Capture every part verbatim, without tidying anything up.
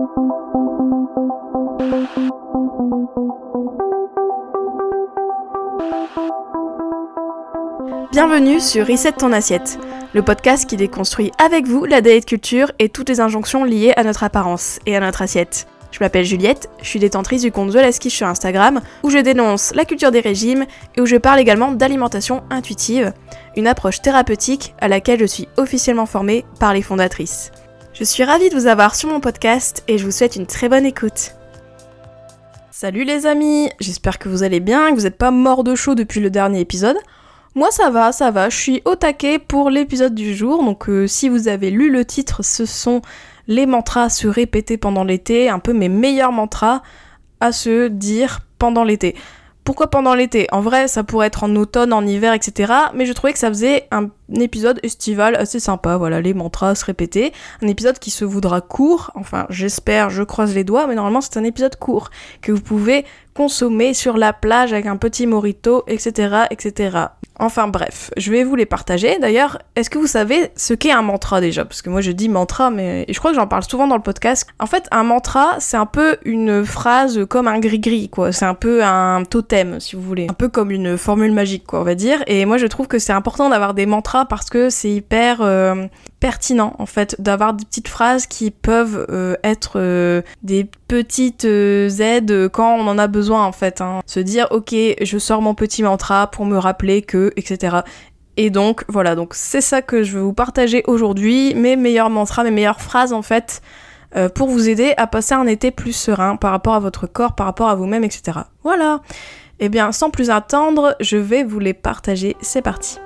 Bienvenue sur Reset ton assiette, le podcast qui déconstruit avec vous la diet culture et toutes les injonctions liées à notre apparence et à notre assiette. Je m'appelle Juliette, je suis détentrice du compte The Last Quiche sur Instagram, où je dénonce la culture des régimes et où je parle également d'alimentation intuitive, une approche thérapeutique à laquelle je suis officiellement formée par les fondatrices. Je suis ravie de vous avoir sur mon podcast et je vous souhaite une très bonne écoute. Salut les amis, j'espère que vous allez bien, que vous n'êtes pas morts de chaud depuis le dernier épisode. Moi ça va, ça va, je suis au taquet pour l'épisode du jour, donc euh, si vous avez lu le titre, ce sont les mantras à se répéter pendant l'été, un peu mes meilleurs mantras à se dire pendant l'été. Pourquoi pendant l'été ? En vrai, ça pourrait être en automne, en hiver, et cetera. Mais je trouvais que ça faisait un épisode estival assez sympa, voilà, les mantras à se répéter. Un épisode qui se voudra court, enfin j'espère, je croise les doigts, mais normalement c'est un épisode court, que vous pouvez consommer sur la plage avec un petit mojito, et cetera, et cetera. Enfin bref, je vais vous les partager. D'ailleurs, est-ce que vous savez ce qu'est un mantra déjà ? Parce que moi je dis mantra, mais je crois que j'en parle souvent dans le podcast. En fait, un mantra, c'est un peu une phrase comme un gris-gris, quoi. C'est un peu un totem, si vous voulez. Un peu comme une formule magique, quoi, on va dire. Et moi je trouve que c'est important d'avoir des mantras parce que c'est hyper euh, pertinent, en fait, d'avoir des petites phrases qui peuvent euh, être euh, des petites euh, aides quand on en a besoin, en fait. Hein. Se dire, ok, je sors mon petit mantra pour me rappeler que, et cetera. Et donc, voilà, donc c'est ça que je veux vous partager aujourd'hui, mes meilleurs mantras, mes meilleures phrases, en fait, euh, pour vous aider à passer un été plus serein par rapport à votre corps, par rapport à vous-même, et cetera. Voilà. Eh bien, sans plus attendre, je vais vous les partager. C'est parti.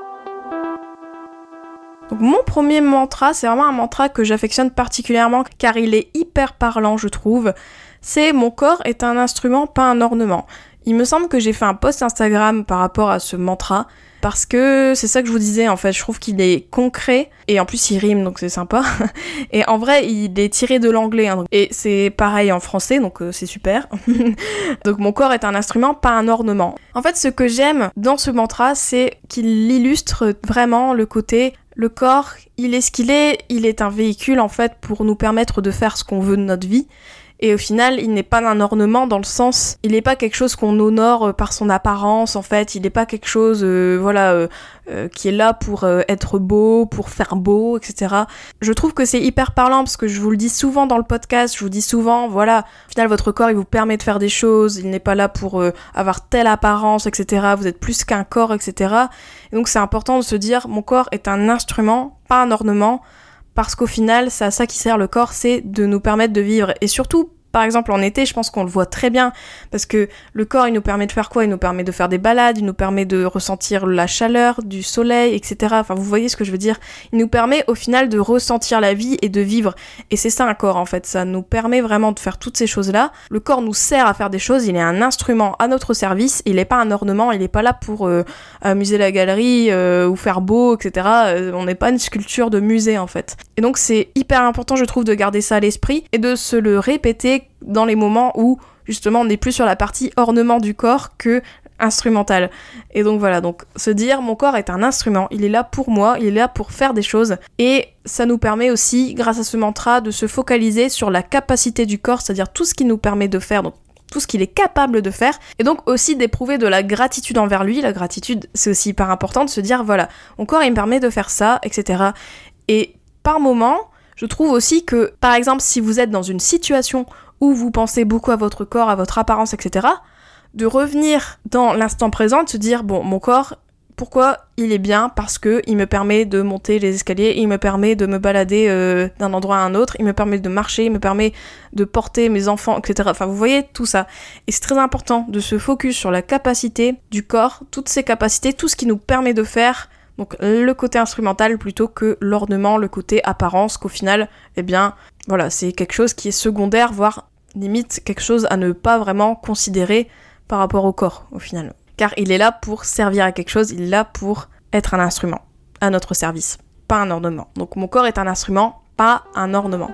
Donc mon premier mantra, c'est vraiment un mantra que j'affectionne particulièrement car il est hyper parlant, je trouve. C'est « Mon corps est un instrument, pas un ornement ». Il me semble que j'ai fait un post Instagram par rapport à ce mantra parce que c'est ça que je vous disais, en fait, je trouve qu'il est concret et en plus il rime, donc c'est sympa. Et en vrai, il est tiré de l'anglais, hein, et c'est pareil en français, donc euh, c'est super. Donc mon corps est un instrument, pas un ornement. En fait, ce que j'aime dans ce mantra, c'est qu'il illustre vraiment le côté... Le corps, il est ce qu'il est, il est un véhicule en fait pour nous permettre de faire ce qu'on veut de notre vie. Et au final, il n'est pas un ornement dans le sens, il n'est pas quelque chose qu'on honore par son apparence en fait, il n'est pas quelque chose, euh, voilà, euh, euh, qui est là pour euh, être beau, pour faire beau, et cetera. Je trouve que c'est hyper parlant parce que je vous le dis souvent dans le podcast, je vous dis souvent, voilà, au final votre corps il vous permet de faire des choses, il n'est pas là pour euh, avoir telle apparence, et cetera. Vous êtes plus qu'un corps, et cetera. Et donc c'est important de se dire, mon corps est un instrument, pas un ornement. Parce qu'au final, c'est à ça qui sert le corps, c'est de nous permettre de vivre. Et surtout, par exemple en été, je pense qu'on le voit très bien, parce que le corps, il nous permet de faire quoi ? Il nous permet de faire des balades, il nous permet de ressentir la chaleur du soleil, et cetera. Enfin, vous voyez ce que je veux dire ? Il nous permet au final de ressentir la vie et de vivre. Et c'est ça un corps, en fait. Ça nous permet vraiment de faire toutes ces choses-là. Le corps nous sert à faire des choses, il est un instrument à notre service, il n'est pas un ornement, il n'est pas là pour euh, amuser la galerie euh, ou faire beau, et cetera. Euh, on n'est pas une sculpture de musée, en fait. Et donc c'est hyper important, je trouve, de garder ça à l'esprit et de se le répéter dans les moments où, justement, on n'est plus sur la partie ornement du corps que instrumentale. Et donc voilà, donc se dire, mon corps est un instrument, il est là pour moi, il est là pour faire des choses, et ça nous permet aussi, grâce à ce mantra, de se focaliser sur la capacité du corps, c'est-à-dire tout ce qu'il nous permet de faire, donc tout ce qu'il est capable de faire, et donc aussi d'éprouver de la gratitude envers lui. La gratitude, c'est aussi hyper important de se dire, voilà, mon corps, il me permet de faire ça, et cetera. Et par moment, je trouve aussi que, par exemple, si vous êtes dans une situation où vous pensez beaucoup à votre corps, à votre apparence, et cetera, de revenir dans l'instant présent, de se dire, bon, mon corps, pourquoi il est bien ? Parce que il me permet de monter les escaliers, il me permet de me balader euh, d'un endroit à un autre, il me permet de marcher, il me permet de porter mes enfants, et cetera. Enfin, vous voyez tout ça. Et c'est très important de se focus sur la capacité du corps, toutes ses capacités, tout ce qui nous permet de faire. Donc le côté instrumental plutôt que l'ornement, le côté apparence, qu'au final, eh bien, voilà, c'est quelque chose qui est secondaire, voire limite quelque chose à ne pas vraiment considérer par rapport au corps, au final. Car il est là pour servir à quelque chose, il est là pour être un instrument, à notre service, pas un ornement. Donc mon corps est un instrument, pas un ornement.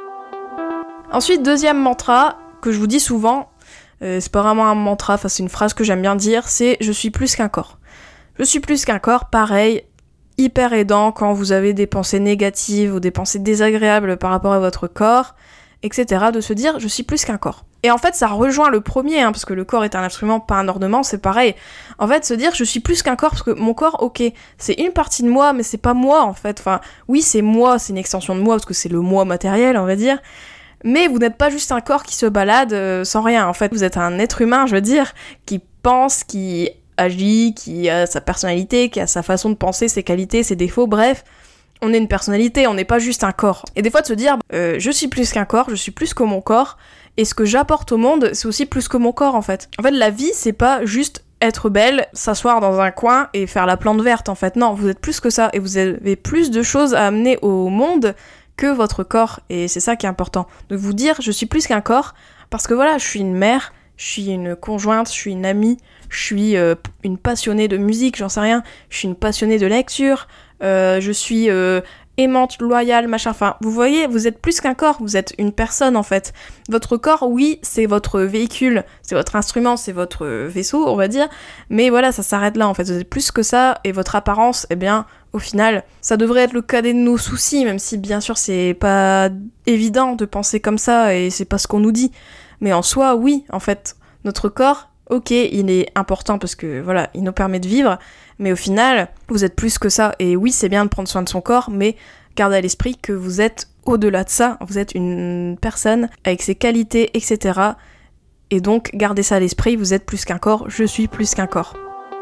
Ensuite, deuxième mantra, que je vous dis souvent, euh, c'est pas vraiment un mantra, enfin c'est une phrase que j'aime bien dire, c'est « je suis plus qu'un corps ». Je suis plus qu'un corps, pareil, hyper aidant quand vous avez des pensées négatives ou des pensées désagréables par rapport à votre corps. et cetera. De se dire, je suis plus qu'un corps. Et en fait, ça rejoint le premier, hein, parce que le corps est un instrument, pas un ornement, c'est pareil. En fait, se dire, je suis plus qu'un corps, parce que mon corps, ok, c'est une partie de moi, mais c'est pas moi, en fait. Enfin, oui, c'est moi, c'est une extension de moi, parce que c'est le moi matériel, on va dire. Mais vous n'êtes pas juste un corps qui se balade euh, sans rien, en fait. Vous êtes un être humain, je veux dire, qui pense, qui agit, qui a sa personnalité, qui a sa façon de penser, ses qualités, ses défauts, bref. On est une personnalité, on n'est pas juste un corps. Et des fois, de se dire, euh, je suis plus qu'un corps, je suis plus que mon corps, et ce que j'apporte au monde, c'est aussi plus que mon corps, en fait. En fait, la vie, c'est pas juste être belle, s'asseoir dans un coin et faire la plante verte, en fait. Non, vous êtes plus que ça, et vous avez plus de choses à amener au monde que votre corps, et c'est ça qui est important. De vous dire, je suis plus qu'un corps, parce que voilà, je suis une mère, je suis une conjointe, je suis une amie, je suis euh, une passionnée de musique, j'en sais rien, je suis une passionnée de lecture, euh, je suis euh, aimante, loyale, machin, enfin, vous voyez, vous êtes plus qu'un corps, vous êtes une personne en fait. Votre corps, oui, c'est votre véhicule, c'est votre instrument, c'est votre vaisseau, on va dire, mais voilà, ça s'arrête là en fait, vous êtes plus que ça, et votre apparence, eh bien, au final, ça devrait être le cadet de nos soucis, même si bien sûr c'est pas évident de penser comme ça, et c'est pas ce qu'on nous dit, mais en soi, oui, en fait, notre corps, ok, il est important parce que voilà, il nous permet de vivre, mais au final, vous êtes plus que ça. Et oui, c'est bien de prendre soin de son corps, mais gardez à l'esprit que vous êtes au-delà de ça. Vous êtes une personne avec ses qualités, et cetera. Et donc, gardez ça à l'esprit, vous êtes plus qu'un corps, je suis plus qu'un corps.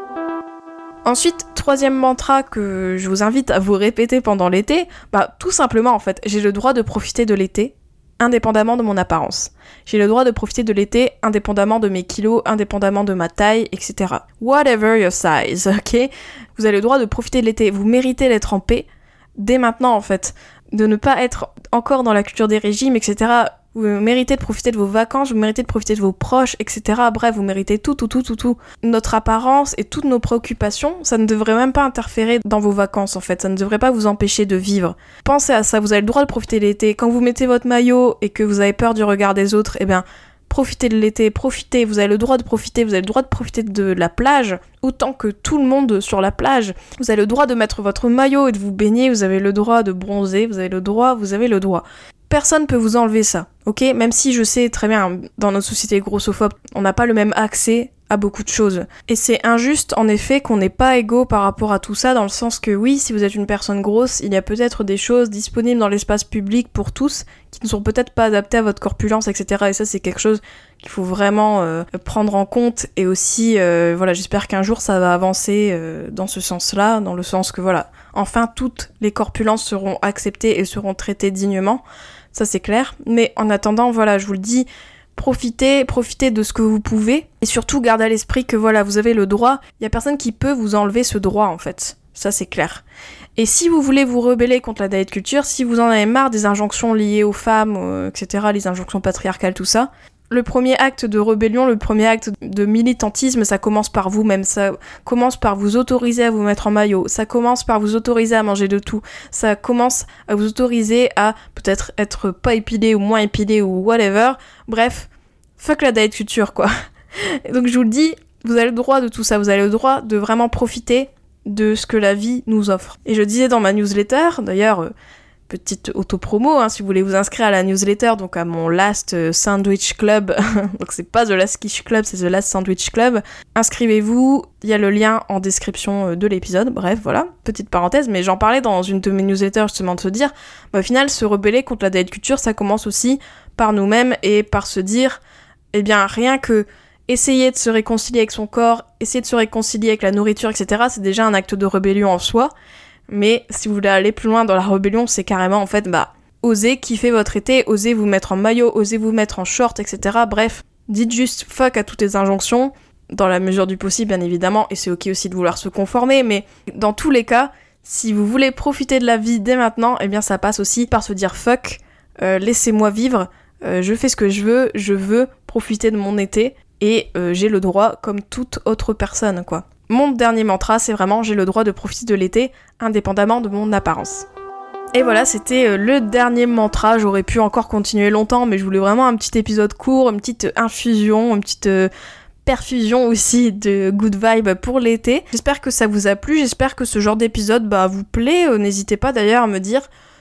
Ensuite, troisième mantra que je vous invite à vous répéter pendant l'été, bah tout simplement en fait, j'ai le droit de profiter de l'été, indépendamment de mon apparence. J'ai le droit de profiter de l'été indépendamment de mes kilos, indépendamment de ma taille, et cetera. Whatever your size, ok ? Vous avez le droit de profiter de l'été. Vous méritez d'être en paix dès maintenant, en fait. De ne pas être encore dans la culture des régimes, et cetera. Vous méritez de profiter de vos vacances, vous méritez de profiter de vos proches, et cetera. Bref, vous méritez tout, tout, tout, tout, tout. Notre apparence et toutes nos préoccupations, ça ne devrait même pas interférer dans vos vacances, en fait. Ça ne devrait pas vous empêcher de vivre. Pensez à ça, vous avez le droit de profiter de l'été. Quand vous mettez votre maillot et que vous avez peur du regard des autres, eh bien, profitez de l'été, profitez, vous avez le droit de profiter, vous avez le droit de profiter de la plage, autant que tout le monde sur la plage. Vous avez le droit de mettre votre maillot et de vous baigner, vous avez le droit de bronzer, vous avez le droit, vous avez le droit. Personne peut vous enlever ça, ok ? Même si je sais très bien, dans notre société grossophobe, on n'a pas le même accès à beaucoup de choses. Et c'est injuste, en effet, qu'on n'ait pas égaux par rapport à tout ça, dans le sens que oui, si vous êtes une personne grosse, il y a peut-être des choses disponibles dans l'espace public pour tous, qui ne sont peut-être pas adaptées à votre corpulence, et cetera. Et ça, c'est quelque chose qu'il faut vraiment euh, prendre en compte, et aussi, euh, voilà, j'espère qu'un jour, ça va avancer euh, dans ce sens-là, dans le sens que, voilà, enfin, toutes les corpulences seront acceptées et seront traitées dignement. Ça c'est clair, mais en attendant, voilà, je vous le dis, profitez, profitez de ce que vous pouvez, et surtout gardez à l'esprit que voilà, vous avez le droit, il y a personne qui peut vous enlever ce droit en fait, ça c'est clair. Et si vous voulez vous rebeller contre la diet culture, si vous en avez marre des injonctions liées aux femmes, euh, et cetera, les injonctions patriarcales, tout ça, le premier acte de rébellion, le premier acte de militantisme, ça commence par vous-même, ça commence par vous autoriser à vous mettre en maillot, ça commence par vous autoriser à manger de tout, ça commence à vous autoriser à peut-être être pas épilé ou moins épilé ou whatever, bref, fuck la diet culture quoi. Et donc je vous le dis, vous avez le droit de tout ça, vous avez le droit de vraiment profiter de ce que la vie nous offre. Et je disais dans ma newsletter, d'ailleurs... Euh, petite auto-promo, hein, si vous voulez vous inscrire à la newsletter, donc à mon Last Sandwich Club, donc c'est pas The Last Quiche Club, c'est The Last Sandwich Club, inscrivez-vous, il y a le lien en description de l'épisode, bref, voilà, petite parenthèse, mais j'en parlais dans une de mes newsletters justement de se dire, bah, au final, se rebeller contre la diet culture, ça commence aussi par nous-mêmes et par se dire, eh bien, rien que essayer de se réconcilier avec son corps, essayer de se réconcilier avec la nourriture, et cetera, c'est déjà un acte de rébellion en soi. Mais si vous voulez aller plus loin dans la rébellion, c'est carrément en fait, bah, osez kiffer votre été, osez vous mettre en maillot, osez vous mettre en short, et cetera. Bref, dites juste fuck à toutes les injonctions, dans la mesure du possible bien évidemment, et c'est ok aussi de vouloir se conformer, mais dans tous les cas, si vous voulez profiter de la vie dès maintenant, eh bien ça passe aussi par se dire fuck, euh, laissez-moi vivre, euh, je fais ce que je veux, je veux profiter de mon été, et euh, j'ai le droit comme toute autre personne, quoi. Mon dernier mantra, c'est vraiment j'ai le droit de profiter de l'été, indépendamment de mon apparence. Et voilà, c'était le dernier mantra, j'aurais pu encore continuer longtemps, mais je voulais vraiment un petit épisode court, une petite infusion, une petite perfusion aussi de good vibe pour l'été. J'espère que ça vous a plu, j'espère que ce genre d'épisode bah, vous plaît, n'hésitez pas d'ailleurs à me dire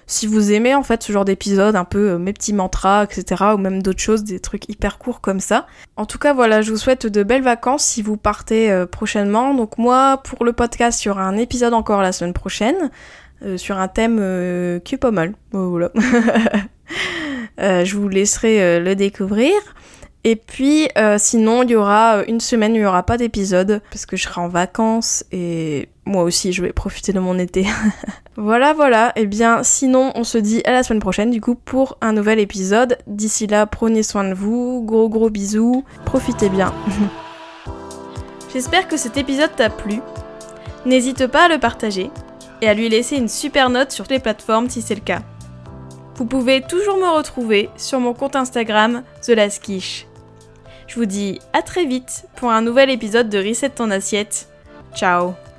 si vous aimez en fait ce genre d'épisode, un peu euh, mes petits mantras, et cetera, ou même d'autres choses, des trucs hyper courts comme ça. En tout cas, voilà, je vous souhaite de belles vacances si vous partez euh, prochainement. Donc moi, pour le podcast, il y aura un épisode encore la semaine prochaine, euh, sur un thème euh, qui est pas mal. Oh, voilà. euh, je vous laisserai euh, le découvrir. Et puis, euh, sinon, il y aura une semaine où il n'y aura pas d'épisode, parce que je serai en vacances, et moi aussi, je vais profiter de mon été. Voilà, voilà. Et bien, sinon, on se dit à la semaine prochaine, du coup, pour un nouvel épisode. D'ici là, prenez soin de vous, gros gros bisous, profitez bien. J'espère que cet épisode t'a plu. N'hésite pas à le partager, et à lui laisser une super note sur toutes les plateformes si c'est le cas. Vous pouvez toujours me retrouver sur mon compte Instagram, The Last Quiche. Je vous dis à très vite pour un nouvel épisode de Reset ton assiette. Ciao.